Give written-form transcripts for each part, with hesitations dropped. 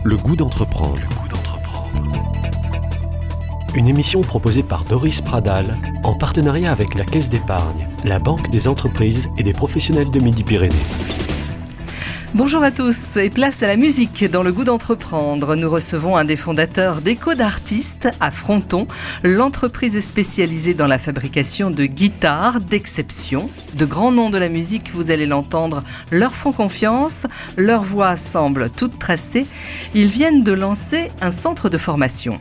Le goût d'entreprendre. Une émission proposée par Doris Pradal en partenariat avec la Caisse d'épargne, la Banque des entreprises et des professionnels de Midi-Pyrénées. Bonjour à tous et place à la musique dans le goût d'entreprendre. Nous recevons un des fondateurs d'Echo d'Artistes à Fronton. L'entreprise est spécialisée dans la fabrication de guitares d'exception. De grands noms de la musique, vous allez l'entendre, leur font confiance. Leur voix semble toute tracée. Ils viennent de lancer un centre de formation.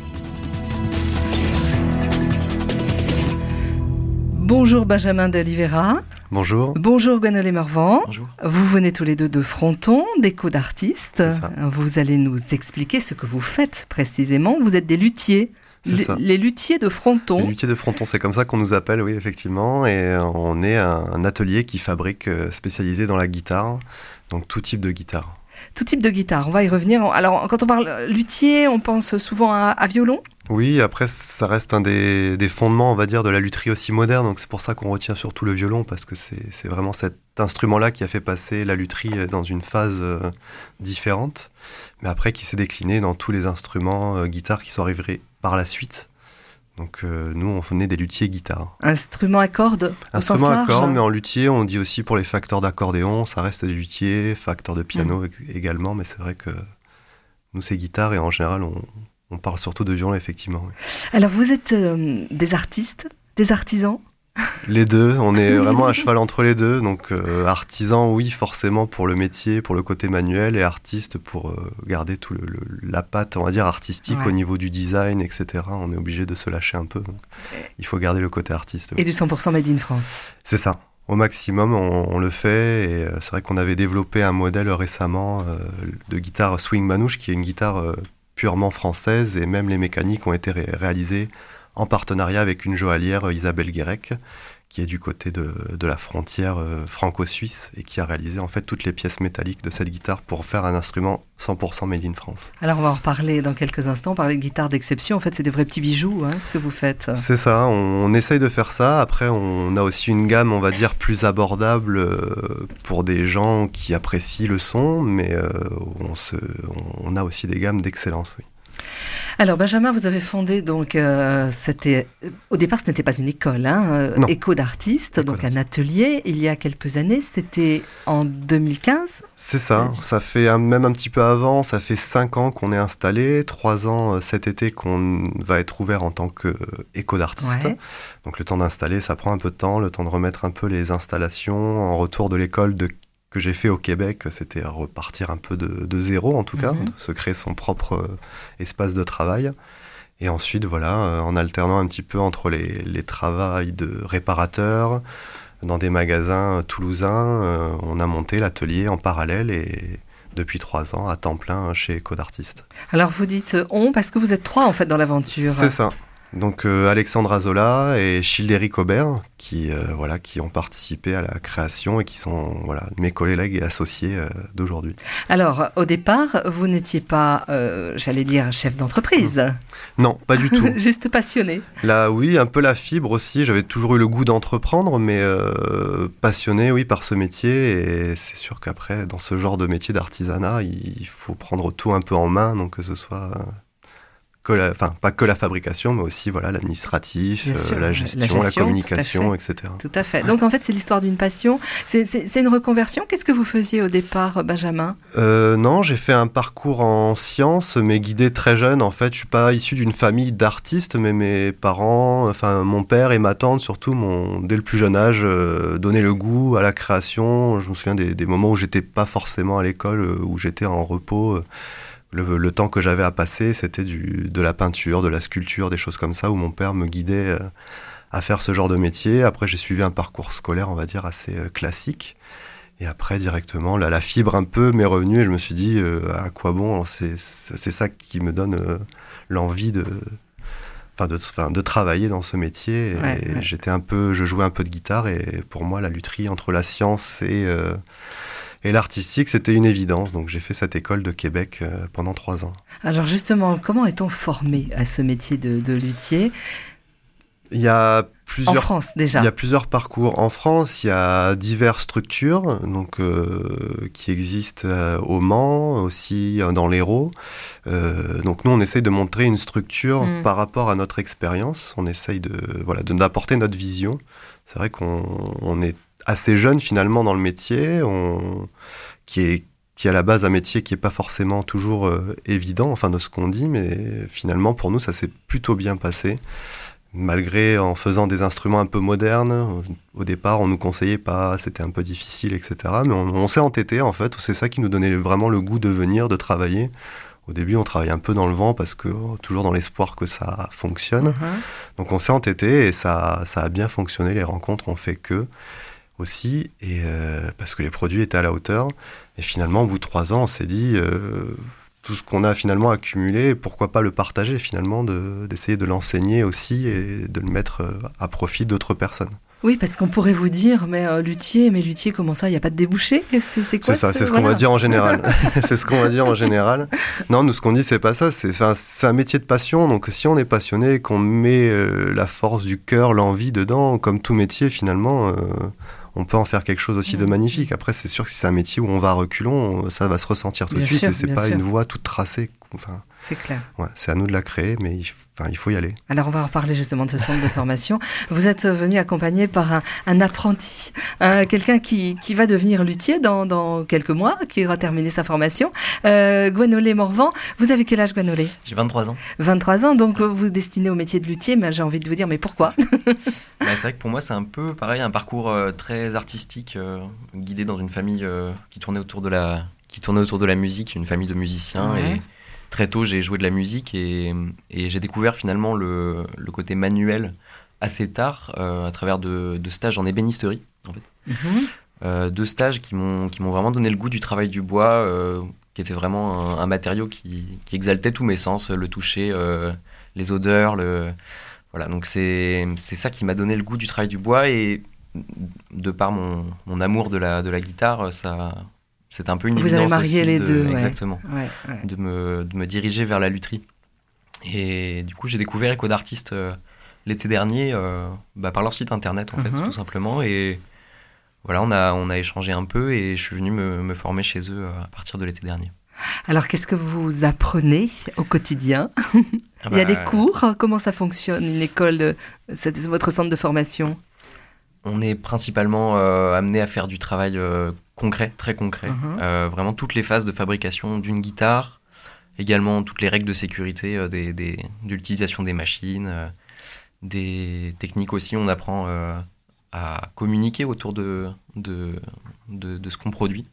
Bonjour Benjamin de Oliveira. Bonjour. Bonjour Gwenolé Morvan. Bonjour. Vous venez tous les deux de Fronton, d'Echo d'Artistes. C'est ça. Vous allez nous expliquer ce que vous faites précisément. Vous êtes des luthiers. C'est ça. Les luthiers de Fronton. Les luthiers de Fronton, c'est comme ça qu'on nous appelle, oui, effectivement. Et on est un atelier qui fabrique, spécialisé dans la guitare, donc tout type de guitare. Tout type de guitare, on va y revenir. Alors, quand on parle luthier, on pense souvent à violon. Oui, après, ça reste un des fondements, on va dire, de la lutherie aussi moderne. Donc c'est pour ça qu'on retient surtout le violon, parce que c'est vraiment cet instrument-là qui a fait passer la lutherie dans une phase différente, mais après qui s'est décliné dans tous les instruments guitare qui sont arrivés par la suite. Donc nous, on est des luthiers guitare. Instrument à cordes au sens Instrument à large. cordes, mais en luthier, on dit aussi pour les facteurs d'accordéon, ça reste des luthiers, facteurs de piano également, mais c'est vrai que nous, c'est guitare et en général, on parle surtout de violon, effectivement. Oui. Alors, vous êtes des artistes, des artisans ? Les deux, on est vraiment à cheval entre les deux. Donc artisan, oui, forcément pour le métier, pour le côté manuel, et artiste pour garder tout la patte, on va dire, artistique au niveau du design, etc. On est obligé de se lâcher un peu. Donc, il faut garder le côté artiste. Et du 100% Made in France. C'est ça. Au maximum, on le fait. Et c'est vrai qu'on avait développé un modèle récemment de guitare swing manouche, qui est une guitare purement française, et même les mécaniques ont été réalisées en partenariat avec une joaillière, Isabelle Guérec, qui est du côté de la frontière franco-suisse et qui a réalisé en fait toutes les pièces métalliques de cette guitare pour faire un instrument 100% made in France. Alors on va en reparler dans quelques instants, parler de guitare d'exception. En fait, c'est des vrais petits bijoux, ce que vous faites. C'est ça, on essaye de faire ça. Après, on a aussi une gamme, on va dire, plus abordable pour des gens qui apprécient le son, mais on a aussi des gammes d'excellence, oui. Alors Benjamin, vous avez fondé donc au départ ce n'était pas une école, Echo d'Artistes, donc un atelier il y a quelques années, c'était en 2015. C'est ça, ça fait même un petit peu avant, ça fait 5 ans qu'on est installé, 3 ans cet été qu'on va être ouvert en tant qu'Echo d'Artistes. Ouais. Donc le temps d'installer, ça prend un peu de temps, le temps de remettre un peu les installations en retour de l'école que j'ai fait au Québec, c'était repartir un peu de zéro en tout cas, se créer son propre espace de travail. Et ensuite, voilà, en alternant un petit peu entre les travails de réparateur, dans des magasins toulousains, on a monté l'atelier en parallèle et depuis 3 ans à temps plein chez Echo d'Artistes. Alors vous dites on parce que vous êtes 3 en fait dans l'aventure. C'est ça. Donc Alexandre Azola et Childéric Aubert qui ont participé à la création et qui sont mes collègues et associés d'aujourd'hui. Alors au départ, vous n'étiez pas, j'allais dire, chef d'entreprise. Non, pas du tout. Juste passionné. Là, oui, un peu la fibre aussi. J'avais toujours eu le goût d'entreprendre, mais passionné, oui, par ce métier. Et c'est sûr qu'après, dans ce genre de métier d'artisanat, il faut prendre tout un peu en main, donc que ce soit pas que la fabrication, mais aussi l'administratif, la gestion, la communication, etc. Tout à fait. Donc en fait, c'est l'histoire d'une passion. C'est une reconversion. Qu'est-ce que vous faisiez au départ, Benjamin ? Non, j'ai fait un parcours en sciences, mais guidé très jeune. En fait, je suis pas issu d'une famille d'artistes, mais mes parents, mon père et ma tante surtout, m'ont dès le plus jeune âge donné le goût à la création. Je me souviens des moments où j'étais pas forcément à l'école, où j'étais en repos. Le temps que j'avais à passer, c'était de la peinture, de la sculpture, des choses comme ça, où mon père me guidait à faire ce genre de métier. Après, j'ai suivi un parcours scolaire, on va dire, assez classique. Et après, directement, la fibre un peu m'est revenue et je me suis dit, à quoi bon ? C'est ça qui me donne l'envie de travailler dans ce métier. Et je jouais un peu de guitare et pour moi, la lutherie entre la science et l'artistique, c'était une évidence. Donc j'ai fait cette école de Québec pendant 3 ans. Alors justement, comment est-on formé à ce métier de luthier ? Il y a En France, déjà. Il y a plusieurs parcours. En France, il y a diverses structures donc, qui existent au Mans, aussi dans l'Hérault. Donc nous, on essaye de montrer une structure par rapport à notre expérience. On essaye d'apporter notre vision. C'est vrai qu'on est assez jeune finalement dans le métier, qui est à la base un métier qui n'est pas forcément toujours évident, enfin de ce qu'on dit, mais finalement pour nous, ça s'est plutôt bien passé. Malgré en faisant des instruments un peu modernes, au départ on nous conseillait pas, c'était un peu difficile, etc. Mais on s'est entêté en fait, c'est ça qui nous donnait vraiment le goût de venir, de travailler. Au début on travaillait un peu dans le vent parce que toujours dans l'espoir que ça fonctionne. Donc on s'est entêté et ça a bien fonctionné, les rencontres ont fait que aussi, et parce que les produits étaient à la hauteur. Et finalement au bout de 3 ans on s'est dit... tout ce qu'on a finalement accumulé, pourquoi pas le partager finalement, d'essayer de l'enseigner aussi et de le mettre à profit d'autres personnes. Oui, parce qu'on pourrait vous dire, mais luthier, comment ça, il n'y a pas de débouché ? C'est quoi ? C'est ça, c'est ce qu'on va dire en général. C'est ce qu'on va dire en général. Non, nous, ce qu'on dit, c'est pas ça. C'est un métier de passion. Donc, si on est passionné, qu'on met la force du cœur, l'envie dedans, comme tout métier, finalement... on peut en faire quelque chose aussi de magnifique. Après, c'est sûr que si c'est un métier où on va à reculons, ça va se ressentir tout de suite. Et c'est pas une voie toute tracée. Enfin, c'est clair. Ouais, c'est à nous de la créer, mais il faut y aller. Alors, on va en reparler justement de ce centre de formation. Vous êtes venu accompagné par un apprenti, quelqu'un qui va devenir luthier dans quelques mois, qui aura terminé sa formation. Gwenolé Morvan, vous avez quel âge, Gwenolé ? J'ai 23 ans. 23 ans, donc vous destinez au métier de luthier, mais j'ai envie de vous dire, mais pourquoi ? C'est vrai que pour moi, c'est un peu pareil, un parcours très artistique, guidé dans une famille qui tournait autour de la musique, une famille de musiciens. Ouais. Et très tôt, j'ai joué de la musique et j'ai découvert finalement le côté manuel assez tard à travers de stages en ébénisterie, en fait. 2 stages qui m'ont vraiment donné le goût du travail du bois, qui était vraiment un matériau qui exaltait tous mes sens, le toucher, les odeurs, Voilà, donc c'est ça qui m'a donné le goût du travail du bois, et de par mon amour de la guitare, c'est un peu une évidence. Vous avez marié les deux. Exactement. Ouais. De me diriger vers la lutherie. Et du coup, j'ai découvert Écho d'Artiste l'été dernier par leur site internet, en fait, tout simplement. Et voilà, on a échangé un peu et je suis venu me former chez eux à partir de l'été dernier. Alors, qu'est-ce que vous apprenez au quotidien ? Il y a des cours ? Comment ça fonctionne, une école, votre centre de formation ? On est principalement amené à faire du travail concret, très concret. Vraiment toutes les phases de fabrication d'une guitare, également toutes les règles de sécurité de l'utilisation des machines, des techniques aussi. On apprend à communiquer autour de ce qu'on produit.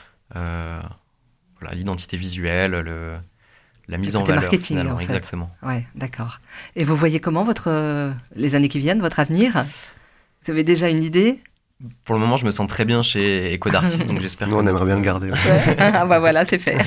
Voilà, l'identité visuelle, la mise en valeur, marketing, finalement, en fait. Exactement. Ouais, d'accord. Et vous voyez comment les années qui viennent, votre avenir ? Vous avez déjà une idée ? Pour le moment, je me sens très bien chez Écho d'Artiste, donc j'espère Nous, on aimerait bien le garder. Ouais. Ah bah voilà, c'est fait.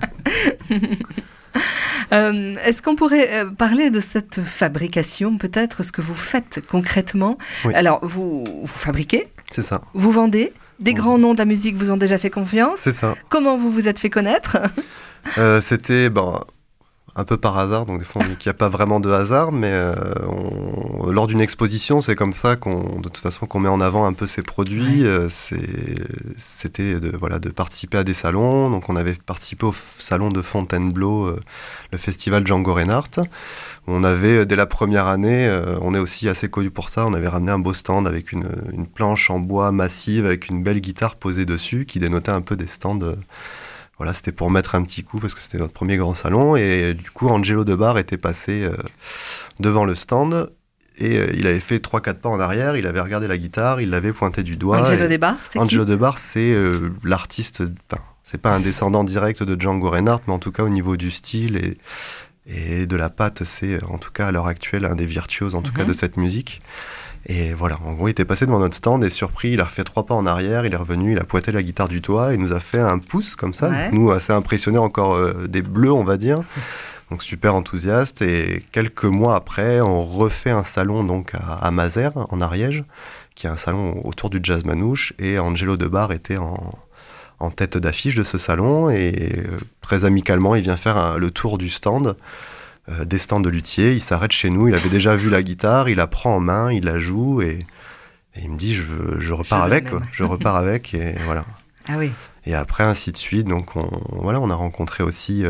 Est-ce qu'on pourrait parler de cette fabrication, peut-être, ce que vous faites concrètement ? Oui. Alors, vous fabriquez ? C'est ça. Vous vendez ? Des grands noms de la musique vous ont déjà fait confiance ? C'est ça. Comment vous vous êtes fait connaître ? C'était un peu par hasard, donc des fois on dit qu'il n'y a pas vraiment de hasard, mais lors d'une exposition, c'est comme ça de toute façon qu'on met en avant un peu ces produits. Ouais. C'était de participer à des salons. Donc on avait participé au salon de Fontainebleau, le festival Django Reinhardt. On avait, dès la première année, on est aussi assez connu pour ça, on avait ramené un beau stand avec une planche en bois massive, avec une belle guitare posée dessus, qui dénotait un peu des stands. Voilà, c'était pour mettre un petit coup, parce que c'était notre premier grand salon. Et du coup, Angelo Debar était passé devant le stand, et il avait fait 3-4 pas en arrière, il avait regardé la guitare, il l'avait pointé du doigt. Angelo Debar, c'est Angelo Debar, c'est l'artiste, c'est pas un descendant direct de Django Reinhardt, mais en tout cas au niveau du style et de la patte, c'est en tout cas à l'heure actuelle un des virtuoses en tout cas de cette musique. Et voilà, en gros il était passé devant notre stand et surpris, il a refait 3 pas en arrière, il est revenu, il a pointé la guitare du doigt et nous a fait un pouce comme ça. Ouais. Nous assez impressionnés, encore des bleus on va dire, donc super enthousiaste. Et quelques mois après on refait un salon donc à Mazères en Ariège, qui est un salon autour du jazz manouche, et Angelo Debar était en tête d'affiche de ce salon, et très amicalement il vient faire le tour du stand. des stands de luthiers, il s'arrête chez nous, il avait déjà vu la guitare, il la prend en main, il la joue et il me dit je repars avec, quoi. Je repars avec et voilà. Ah oui. Et après ainsi de suite, donc on a rencontré aussi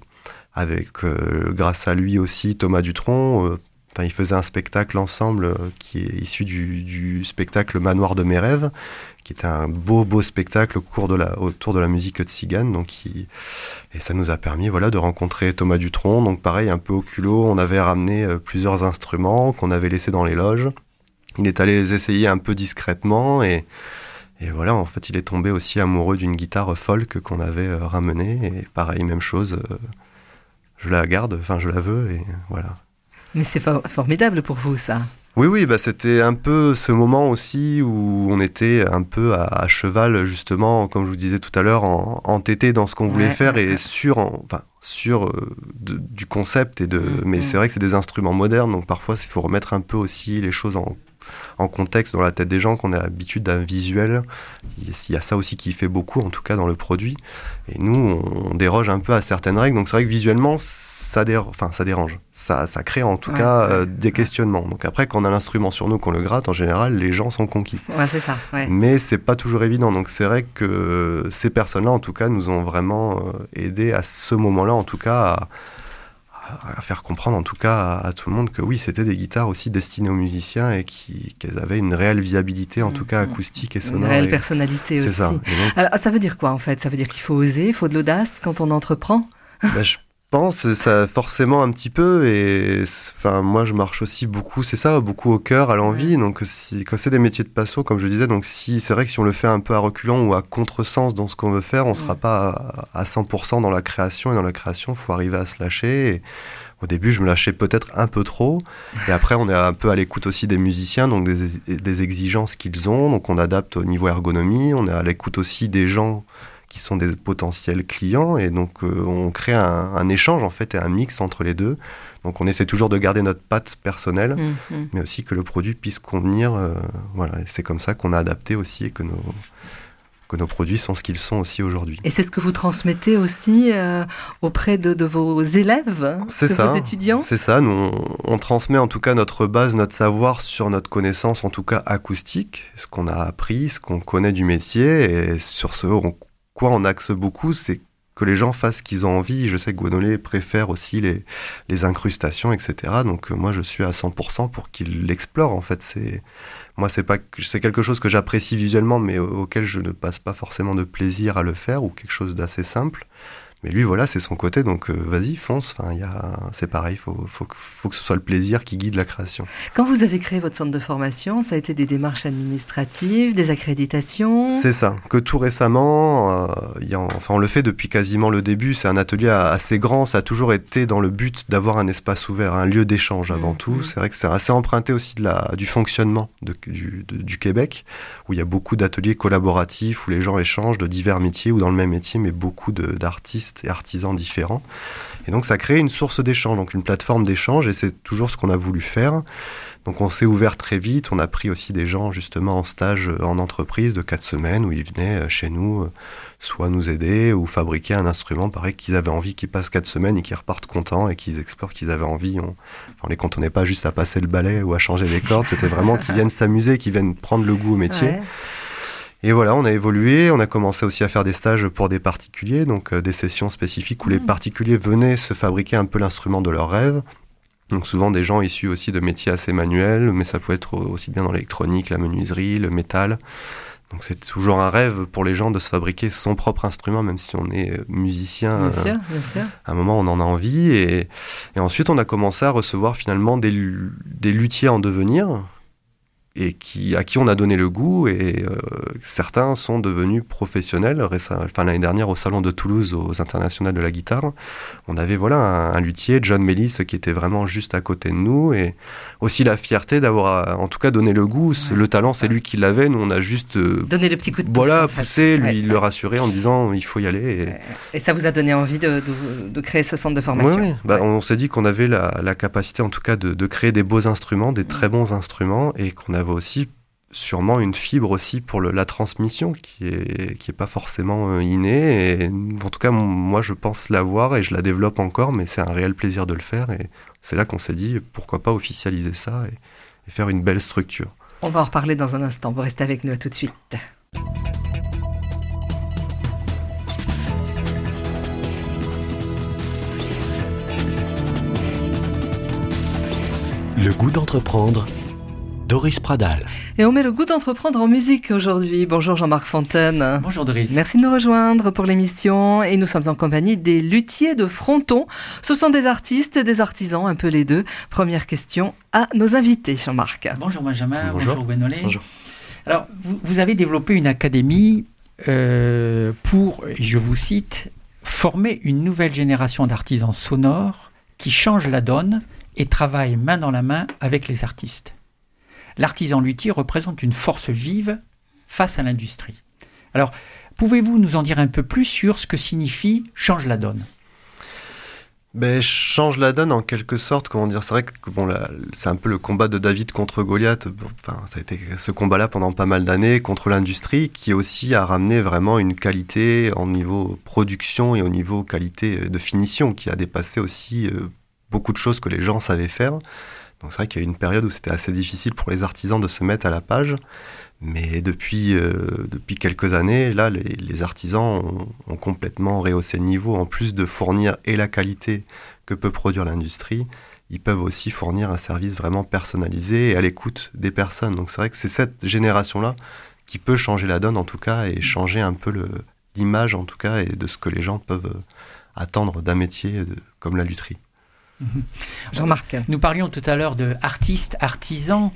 grâce à lui aussi Thomas Dutronc. Ils faisaient un spectacle ensemble qui est issu du spectacle Manoir de mes rêves, qui était un beau spectacle autour de la musique tzigane. Et ça nous a permis de rencontrer Thomas Dutronc. Donc pareil, un peu au culot, on avait ramené plusieurs instruments qu'on avait laissés dans les loges. Il est allé les essayer un peu discrètement et voilà, en fait, il est tombé aussi amoureux d'une guitare folk qu'on avait ramenée. Et pareil, même chose, je la garde, je la veux et voilà. Mais c'est formidable pour vous, ça. Oui, c'était un peu ce moment aussi où on était un peu à cheval, justement, comme je vous disais tout à l'heure, entêté dans ce qu'on voulait faire et sûr du concept. Mais c'est vrai que c'est des instruments modernes, donc parfois il faut remettre un peu aussi les choses en contexte dans la tête des gens, qu'on a l'habitude d'un visuel. Il y a ça aussi qui fait beaucoup, en tout cas dans le produit. Et nous, on déroge un peu à certaines règles. Donc c'est vrai que visuellement, ça dérange. Ça crée en tout cas des questionnements. Donc après, quand on a l'instrument sur nous, qu'on le gratte, en général, les gens sont conquis. Ouais, c'est ça. Ouais. Mais c'est pas toujours évident. Donc c'est vrai que ces personnes-là, en tout cas, nous ont vraiment aidés à ce moment-là, en tout cas, à faire comprendre en tout cas à tout le monde que oui, c'était des guitares aussi destinées aux musiciens et qu'elles avaient une réelle viabilité, en tout cas acoustique et sonore. Une réelle personnalité aussi. C'est ça. Alors, ça veut dire quoi en fait ? Ça veut dire qu'il faut oser, il faut de l'audace quand on entreprend ? Je pense ça forcément un petit peu et moi je marche aussi beaucoup, c'est ça, beaucoup au cœur, à l'envie. Donc quand c'est des métiers de passion, comme je disais, donc c'est vrai que si on le fait un peu à reculons ou à contresens dans ce qu'on veut faire, on sera pas à 100% dans la création, et dans la création, il faut arriver à se lâcher. Et au début, je me lâchais peut-être un peu trop. Et après, on est un peu à l'écoute aussi des musiciens, donc des exigences qu'ils ont. Donc on adapte au niveau ergonomie, on est à l'écoute aussi des gens qui sont des potentiels clients, et donc on crée un échange en fait et un mix entre les deux. Donc on essaie toujours de garder notre patte personnelle, mais aussi que le produit puisse convenir. Et c'est comme ça qu'on a adapté aussi et que nos produits sont ce qu'ils sont aussi aujourd'hui. Et c'est ce que vous transmettez aussi auprès de vos élèves, vos étudiants ? C'est ça, nous on transmet en tout cas notre base, notre savoir sur notre connaissance en tout cas acoustique, ce qu'on a appris, ce qu'on connaît du métier, et sur ce on axe beaucoup, c'est que les gens fassent ce qu'ils ont envie. Je sais que Guanolé préfère aussi les incrustations, etc. Donc moi je suis à 100% pour qu'ils l'explorent en fait. C'est quelque chose que j'apprécie visuellement, mais auquel je ne passe pas forcément de plaisir à le faire, ou quelque chose d'assez simple. Mais lui, voilà, c'est son côté, donc vas-y, fonce. C'est pareil, faut que ce soit le plaisir qui guide la création. Quand vous avez créé votre centre de formation, ça a été des démarches administratives, des accréditations ? C'est ça, que tout récemment, on le fait depuis quasiment le début. C'est un atelier assez grand, ça a toujours été dans le but d'avoir un espace ouvert, un lieu d'échange avant tout. C'est vrai que c'est assez emprunté aussi du fonctionnement du Québec, où il y a beaucoup d'ateliers collaboratifs, où les gens échangent de divers métiers, ou dans le même métier, mais beaucoup d'artistes et artisans différents. Et donc ça crée une source d'échange, donc une plateforme d'échange, et c'est toujours ce qu'on a voulu faire. Donc on s'est ouvert très vite, on a pris aussi des gens justement en stage en entreprise de 4 semaines, où ils venaient chez nous soit nous aider ou fabriquer un instrument, pareil, qu'ils avaient envie, qu'ils passent 4 semaines et qu'ils repartent contents et qu'ils explorent, qu'ils avaient envie. On les cantonnait pas juste à passer le balai ou à changer les cordes, c'était vraiment qu'ils viennent s'amuser, qu'ils viennent prendre le goût au métier. Ouais. Et voilà, on a évolué, on a commencé aussi à faire des stages pour des particuliers, donc des sessions spécifiques où les particuliers venaient se fabriquer un peu l'instrument de leur rêve. Donc souvent des gens issus aussi de métiers assez manuels, mais ça peut être aussi bien dans l'électronique, la menuiserie, le métal. Donc c'est toujours un rêve pour les gens de se fabriquer son propre instrument, même si on est musicien. Bien sûr, bien sûr. À un moment, on en a envie. Et ensuite, on a commencé à recevoir finalement des luthiers en devenir, et à qui on a donné le goût, et certains sont devenus professionnels. L'année dernière, au Salon de Toulouse, aux Internationales de la guitare, on avait un luthier, John Mellis, qui était vraiment juste à côté de nous, et aussi la fierté d'avoir, en tout cas, donné le goût. Le talent, c'est lui qui l'avait, nous on a juste donné le petit coup de pouce. Poussé, lui le rassurer en disant il faut y aller. Et ça vous a donné envie de créer ce centre de formation. Oui. On s'est dit qu'on avait la capacité, en tout cas, de créer des beaux instruments, des très bons instruments, et qu'on avait aussi sûrement une fibre aussi pour la transmission qui est pas forcément innée. Et en tout cas, moi, je pense l'avoir et je la développe encore, mais c'est un réel plaisir de le faire. Et c'est là qu'on s'est dit, pourquoi pas officialiser ça et faire une belle structure. On va en reparler dans un instant. Vous restez avec nous, à tout de suite. Le goût d'entreprendre, Doris Pradal. Et on met le goût d'entreprendre en musique aujourd'hui. Bonjour Jean-Marc Fontaine. Bonjour Doris. Merci de nous rejoindre pour l'émission et nous sommes en compagnie des luthiers de Fronton. Ce sont des artistes et des artisans, un peu les deux. Première question à nos invités, Jean-Marc. Bonjour Benjamin, bonjour Gwénolé. Bonjour. Alors, vous avez développé une académie pour, je vous cite, former une nouvelle génération d'artisans sonores qui changent la donne et travaillent main dans la main avec les artistes. L'artisan luthier représente une force vive face à l'industrie. Alors, pouvez-vous nous en dire un peu plus sur ce que signifie « change la donne » ? Change la donne en quelque sorte, comment dire, c'est vrai que c'est un peu le combat de David contre Goliath, enfin, ça a été ce combat-là pendant pas mal d'années contre l'industrie qui aussi a ramené vraiment une qualité au niveau production et au niveau qualité de finition qui a dépassé aussi beaucoup de choses que les gens savaient faire. Donc c'est vrai qu'il y a eu une période où c'était assez difficile pour les artisans de se mettre à la page. Mais depuis quelques années, là, les artisans ont complètement rehaussé le niveau. En plus de fournir et la qualité que peut produire l'industrie, ils peuvent aussi fournir un service vraiment personnalisé et à l'écoute des personnes. Donc c'est vrai que c'est cette génération-là qui peut changer la donne en tout cas et changer un peu l'image en tout cas et de ce que les gens peuvent attendre d'un métier comme la lutherie. Jean-Marc. Nous parlions tout à l'heure de artistes, artisans,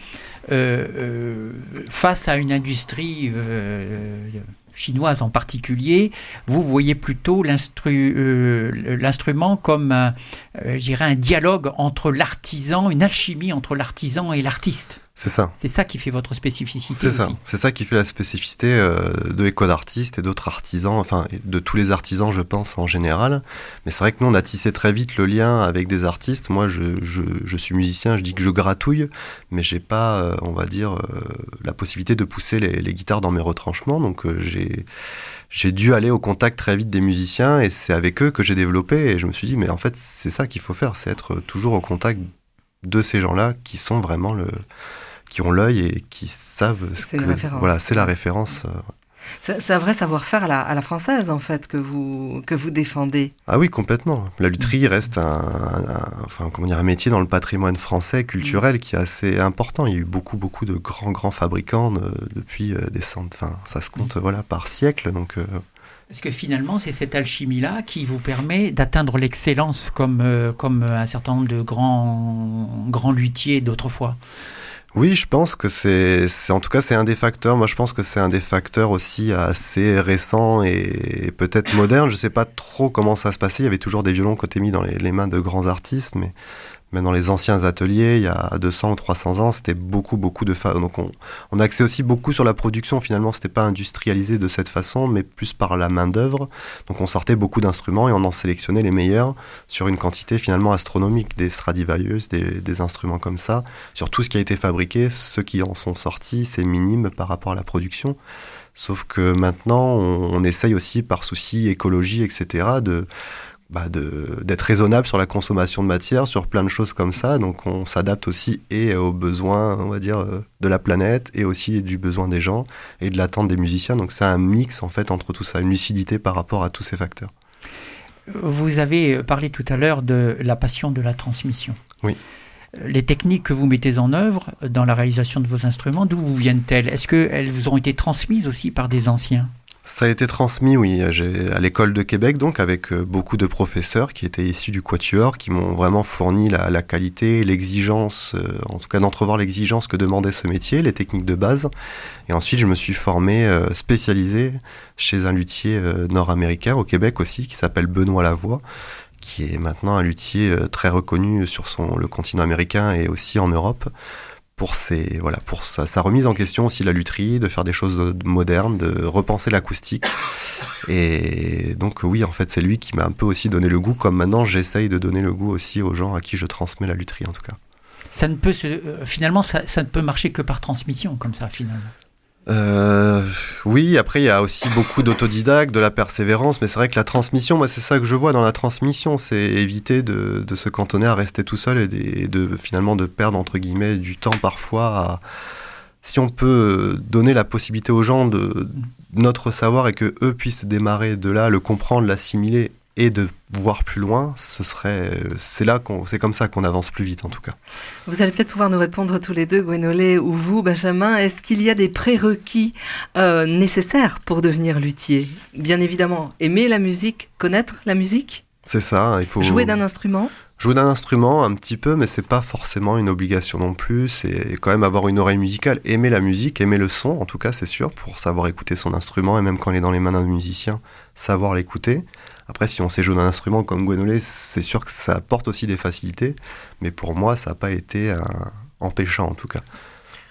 face à une industrie chinoise en particulier. Vous voyez plutôt l'instrument comme un dialogue entre l'artisan, une alchimie entre l'artisan et l'artiste. C'est ça. C'est ça qui fait votre spécificité C'est aussi. ça. C'est ça qui fait la spécificité de Éco d'artistes et d'autres artisans, enfin de tous les artisans je pense en général. Mais c'est vrai que nous on a tissé très vite le lien avec des artistes. Moi je suis musicien, je dis que je gratouille, mais j'ai pas, on va dire, la possibilité de pousser les guitares dans mes retranchements. Donc j'ai dû aller au contact très vite des musiciens et c'est avec eux que j'ai développé. Et je me suis dit mais en fait c'est ça qu'il faut faire, c'est être toujours au contact de ces gens-là qui sont vraiment qui ont l'œil et qui savent c'est une référence. Voilà, c'est la référence. C'est un vrai savoir-faire à la française, en fait, que vous défendez. Ah oui, complètement. La lutherie reste un métier dans le patrimoine français culturel qui est assez important. Il y a eu beaucoup de grands fabricants depuis des centaines, ça se compte par siècle. Donc, Est-ce que finalement, c'est cette alchimie-là qui vous permet d'atteindre l'excellence comme un certain nombre de grands luthiers d'autrefois ? Oui, je pense que c'est en tout cas c'est un des facteurs. Moi, je pense que c'est un des facteurs aussi assez récents et peut-être modernes. Je sais pas trop comment ça se passait. Il y avait toujours des violons qui étaient mis dans les mains de grands artistes, mais même dans les anciens ateliers, il y a 200 ou 300 ans, c'était beaucoup de donc on axait aussi beaucoup sur la production. Finalement, c'était pas industrialisé de cette façon, mais plus par la main d'œuvre. Donc on sortait beaucoup d'instruments et on en sélectionnait les meilleurs sur une quantité finalement astronomique, des Stradivarius, des instruments comme ça. Sur tout ce qui a été fabriqué, ceux qui en sont sortis, c'est minime par rapport à la production. Sauf que maintenant, on essaye aussi par souci écologie, etc., d'être raisonnable sur la consommation de matière, sur plein de choses comme ça. Donc on s'adapte aussi et aux besoins, on va dire, de la planète et aussi du besoin des gens et de l'attente des musiciens. Donc c'est un mix en fait entre tout ça, une lucidité par rapport à tous ces facteurs. Vous avez parlé tout à l'heure de la passion de la transmission. Oui. Les techniques que vous mettez en œuvre dans la réalisation de vos instruments, d'où vous viennent-elles ? Est-ce qu'elles vous ont été transmises aussi par des anciens ? Ça a été transmis, oui, à l'école de Québec, donc avec beaucoup de professeurs qui étaient issus du Quatuor, qui m'ont vraiment fourni la qualité, l'exigence, en tout cas d'entrevoir l'exigence que demandait ce métier, les techniques de base. Et ensuite, je me suis formé, spécialisé chez un luthier nord-américain, au Québec aussi, qui s'appelle Benoît Lavoie, qui est maintenant un luthier très reconnu sur le continent américain et aussi en Europe. Pour sa remise en question aussi de la lutherie, de faire des choses modernes, de repenser l'acoustique. Et donc oui, en fait, c'est lui qui m'a un peu aussi donné le goût, comme maintenant j'essaye de donner le goût aussi aux gens à qui je transmets la lutherie en tout cas. Finalement, ça ne peut marcher que par transmission, comme ça, finalement. Oui, après il y a aussi beaucoup d'autodidactes, de la persévérance, mais c'est vrai que la transmission, moi c'est ça que je vois dans la transmission, c'est éviter de se cantonner à rester tout seul et finalement de perdre entre guillemets du temps parfois si on peut donner la possibilité aux gens de notre savoir et que eux puissent démarrer de là, le comprendre, l'assimiler et de voir plus loin, c'est comme ça qu'on avance plus vite en tout cas. Vous allez peut-être pouvoir nous répondre tous les deux, Gwenolé ou vous, Benjamin. Est-ce qu'il y a des prérequis nécessaires pour devenir luthier ? Bien évidemment, aimer la musique, connaître la musique ? C'est ça, il faut... Jouer d'un instrument ? Jouer d'un instrument un petit peu, mais c'est pas forcément une obligation non plus. C'est quand même avoir une oreille musicale, aimer la musique, aimer le son, en tout cas c'est sûr, pour savoir écouter son instrument et même quand il est dans les mains d'un musicien, savoir l'écouter. Après, si on sait jouer d'un instrument comme Gwenolé, c'est sûr que ça apporte aussi des facilités, mais pour moi, ça n'a pas été empêchant en tout cas. Gwenolé ?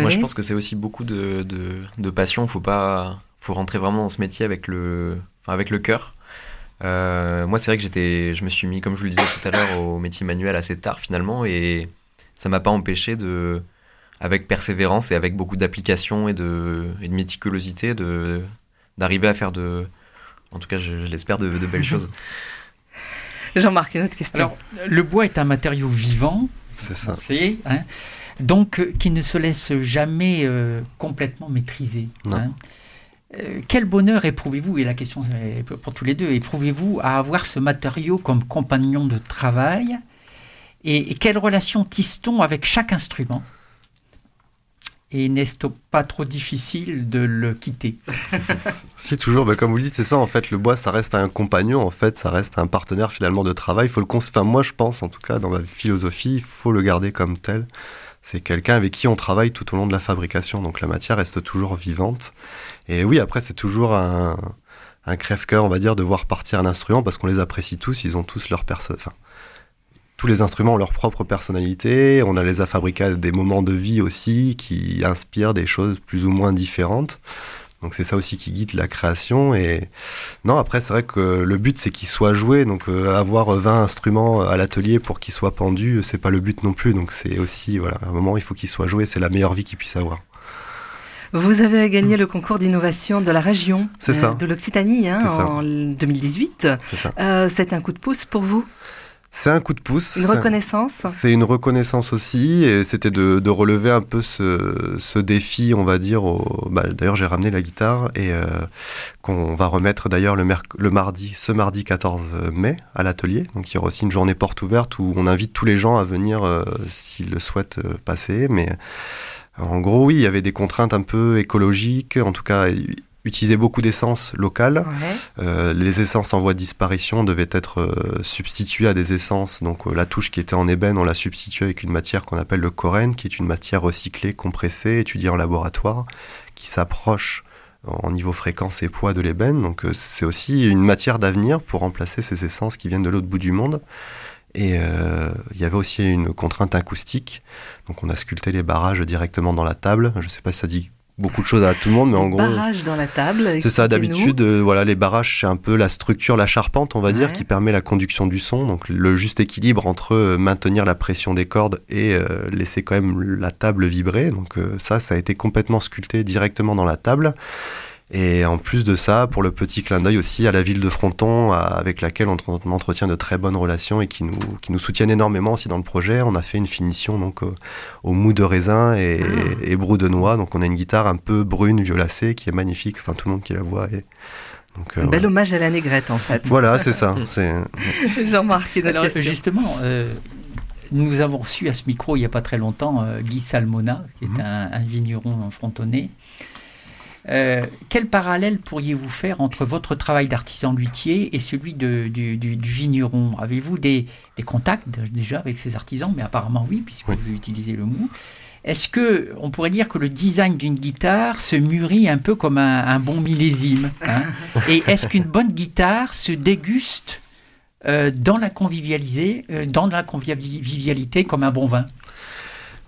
Moi, je pense que c'est aussi beaucoup de passion. Faut rentrer vraiment dans ce métier avec le cœur. Moi, c'est vrai que je me suis mis, comme je vous le disais tout à l'heure, au métier manuel assez tard finalement, et ça m'a pas empêché avec persévérance et avec beaucoup d'application et de méticulosité, d'arriver à faire en tout cas, je l'espère, de belles choses. Jean-Marc, une autre question. Alors, le bois est un matériau vivant, c'est ça. Donc qui ne se laisse jamais complètement maîtriser. Non. Quel bonheur éprouvez-vous, et la question est pour tous les deux, éprouvez-vous à avoir ce matériau comme compagnon de travail, et quelle relation tisse-t-on avec chaque instrument ? Et n'est-ce pas trop difficile de le quitter ? Si, toujours, comme vous le dites, c'est ça, en fait, le bois, ça reste un compagnon, en fait, ça reste un partenaire finalement de travail. Moi, je pense, en tout cas, dans ma philosophie, il faut le garder comme tel. C'est quelqu'un avec qui on travaille tout au long de la fabrication, donc la matière reste toujours vivante. Et oui, après, c'est toujours un crève-cœur, on va dire, de voir partir un instrument, parce qu'on les apprécie tous, ils ont tous leur tous les instruments ont leur propre personnalité, on les a fabriqués à des moments de vie aussi qui inspirent des choses plus ou moins différentes. Donc c'est ça aussi qui guide la création. Et non, après c'est vrai que le but c'est qu'ils soient joués, donc avoir 20 instruments à l'atelier pour qu'ils soient pendus, c'est pas le but non plus. Donc c'est aussi, à un moment il faut qu'ils soient joués, c'est la meilleure vie qu'ils puissent avoir. Vous avez gagné le concours d'innovation de la région de l'Occitanie en 2018. C'est ça. C'est un coup de pouce pour vous ? C'est un coup de pouce. Une reconnaissance ? C'est une reconnaissance aussi, et c'était de relever un peu ce défi, on va dire. D'ailleurs, j'ai ramené la guitare, et qu'on va remettre d'ailleurs ce mardi 14 mai à l'atelier. Donc il y aura aussi une journée porte ouverte où on invite tous les gens à venir s'ils le souhaitent passer. Mais en gros, oui, il y avait des contraintes un peu écologiques, en tout cas... Utiliser beaucoup d'essences locales. Ouais. Les essences en voie de disparition devaient être substituées à des essences. Donc la touche qui était en ébène, on l'a substituée avec une matière qu'on appelle le corène, qui est une matière recyclée, compressée, étudiée en laboratoire, qui s'approche en niveau fréquence et poids de l'ébène. Donc c'est aussi une matière d'avenir pour remplacer ces essences qui viennent de l'autre bout du monde. Et il y avait aussi une contrainte acoustique. Donc on a sculpté les barrages directement dans la table. Je ne sais pas si ça dit beaucoup de choses à tout le monde, mais en gros... Barrages dans la table, c'est ça, d'habitude, les barrages, c'est un peu la structure, la charpente, on va dire, qui permet la conduction du son, donc le juste équilibre entre maintenir la pression des cordes et laisser quand même la table vibrer. Donc ça a été complètement sculpté directement dans la table. Et en plus de ça, pour le petit clin d'œil aussi à la ville de Fronton, avec laquelle on entretient de très bonnes relations et qui nous soutiennent énormément aussi dans le projet, on a fait une finition donc au mou de raisin et brou de noix. Donc on a une guitare un peu brune, violacée, qui est magnifique. Enfin, tout le monde qui la voit. Donc, un bel hommage à la négrette, en fait. Voilà, c'est ça. Jean-Marc, une autre question. Justement, nous avons reçu à ce micro, il n'y a pas très longtemps, Guy Salmona, qui est un vigneron frontonnais. Quel parallèle pourriez-vous faire entre votre travail d'artisan luthier et celui du vigneron ? Avez-vous des contacts déjà avec ces artisans ? Mais apparemment oui, puisque vous utilisez le mot. Est-ce qu'on pourrait dire que le design d'une guitare se mûrit un peu comme un bon millésime, Et est-ce qu'une bonne guitare se déguste dans la convivialité comme un bon vin ?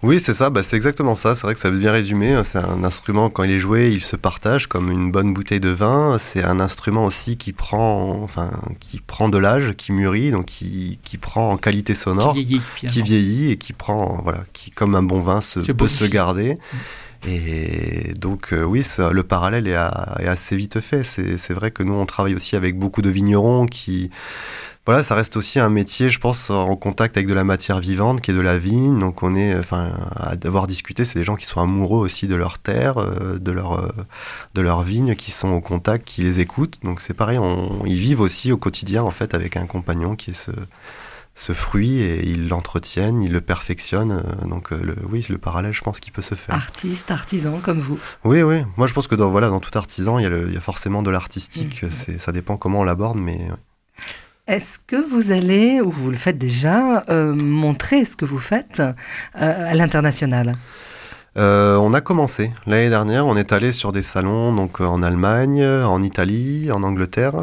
Oui, c'est ça, c'est exactement ça. C'est vrai que ça veut bien résumer. C'est un instrument, quand il est joué, il se partage comme une bonne bouteille de vin. C'est un instrument aussi qui prend de l'âge, qui mûrit, donc qui prend en qualité sonore, qui vieillit et qui prend, qui comme un bon vin peut se garder. Et donc oui, le parallèle est assez vite fait. C'est vrai que nous, on travaille aussi avec beaucoup de vignerons qui... Voilà, ça reste aussi un métier, je pense, en contact avec de la matière vivante, qui est de la vigne. Donc on est, à devoir discuter, c'est des gens qui sont amoureux aussi de leur terre, de leur vigne, qui sont au contact, qui les écoutent. Donc c'est pareil, ils vivent aussi au quotidien, en fait, avec un compagnon qui est ce fruit, et ils l'entretiennent, ils le perfectionnent. Donc le parallèle, je pense qu'il peut se faire. Artiste, artisan, comme vous. Oui. Moi, je pense que dans tout artisan, il y a forcément de l'artistique. Ça dépend comment on l'aborde, mais... Ouais. Est-ce que vous allez, ou vous le faites déjà, montrer ce que vous faites à l'international ? On a commencé. L'année dernière, on est allé sur des salons donc, en Allemagne, en Italie, en Angleterre.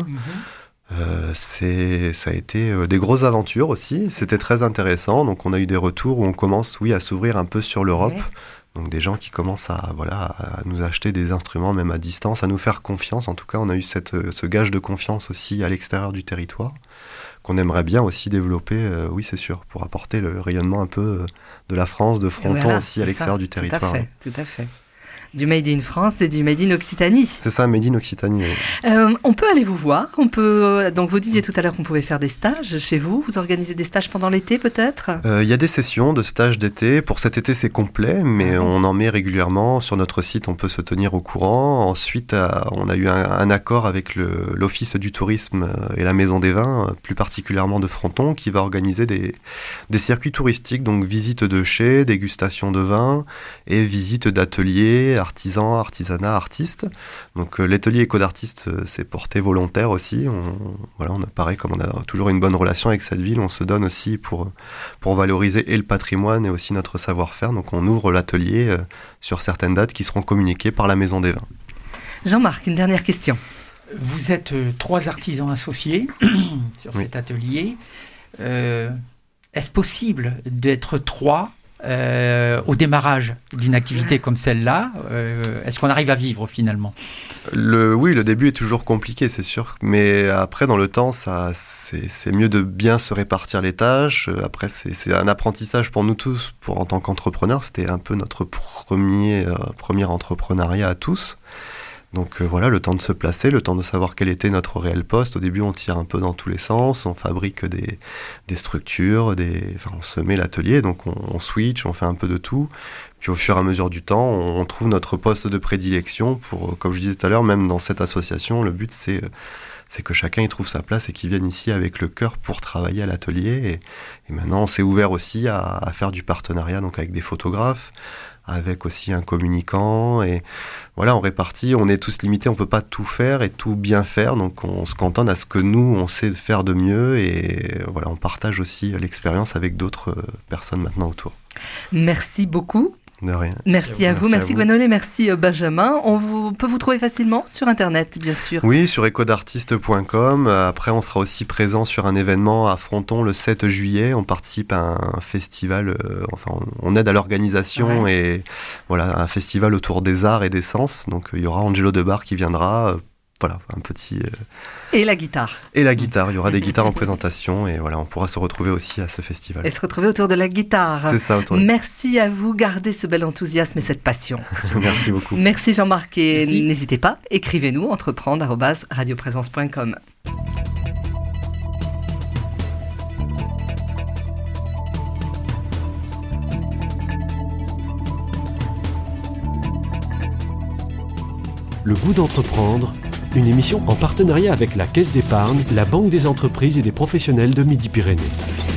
Ça a été des grosses aventures aussi. C'était très intéressant. Donc on a eu des retours où on commence à s'ouvrir un peu sur l'Europe. Ouais. Donc des gens qui commencent à nous acheter des instruments même à distance, à nous faire confiance. En tout cas, on a eu ce gage de confiance aussi à l'extérieur du territoire, qu'on aimerait bien aussi développer, oui c'est sûr, pour apporter le rayonnement un peu de la France, de Fronton aussi à l'extérieur du territoire. Tout à fait. Du Made in France et du Made in Occitanie. C'est ça, Made in Occitanie, oui. On peut aller vous voir, donc vous disiez tout à l'heure qu'on pouvait faire des stages chez vous. Vous organisez des stages pendant l'été peut-être ? Il y a des sessions de stages d'été. Pour cet été, c'est complet, mais on en met régulièrement. Sur notre site, on peut se tenir au courant. Ensuite, on a eu un accord avec l'Office du tourisme et la Maison des vins, plus particulièrement de Fronton, qui va organiser des circuits touristiques, donc visite de chais, dégustation de vin et visite d'ateliers, artisans, artisanat, artistes. Donc l'atelier éco d'artistes, c'est porté volontaire aussi. On a pareil, comme on a toujours une bonne relation avec cette ville, on se donne aussi pour valoriser et le patrimoine et aussi notre savoir-faire. Donc on ouvre l'atelier sur certaines dates qui seront communiquées par la Maison des Vins. Jean-Marc, une dernière question. Vous êtes 3 artisans associés sur cet atelier. Est-ce possible d'être 3 au démarrage d'une activité comme celle-là, est-ce qu'on arrive à vivre finalement ? Oui, le début est toujours compliqué, c'est sûr. Mais après, dans le temps, c'est mieux de bien se répartir les tâches. Après, c'est un apprentissage pour nous tous. En tant qu'entrepreneurs, c'était un peu notre premier entrepreneuriat à tous. Donc le temps de se placer, le temps de savoir quel était notre réel poste. Au début, on tire un peu dans tous les sens, on fabrique des structures, on se met l'atelier, donc on switch, on fait un peu de tout. Puis au fur et à mesure du temps, on trouve notre poste de prédilection pour, comme je disais tout à l'heure, même dans cette association, le but c'est que chacun y trouve sa place et qu'il vienne ici avec le cœur pour travailler à l'atelier. Et maintenant, on s'est ouvert aussi à faire du partenariat, donc avec des photographes, avec aussi un communicant, et on répartit, on est tous limités, on peut pas tout faire et tout bien faire, donc on se cantonne à ce que nous, on sait faire de mieux, et on partage aussi l'expérience avec d'autres personnes maintenant autour. Merci beaucoup. De rien. Merci à vous, merci Gwenolé, merci Benjamin. On peut vous trouver facilement sur Internet, bien sûr. Oui, sur ecodartiste.com. Après, on sera aussi présent sur un événement à Fronton le 7 juillet. On participe à un festival, on aide à l'organisation et un festival autour des arts et des sens. Donc, il y aura Angelo Debar qui viendra. Un petit... Et la guitare. Et la guitare, il y aura des guitares en présentation et on pourra se retrouver aussi à ce festival. Et se retrouver autour de la guitare. C'est ça, Merci à vous, gardez ce bel enthousiasme et cette passion. Merci beaucoup. Merci Jean-Marc et n'hésitez pas, écrivez-nous entreprendre@radioprésence.com. Le goût d'entreprendre, une émission en partenariat avec la Caisse d'épargne, la Banque des entreprises et des professionnels de Midi-Pyrénées.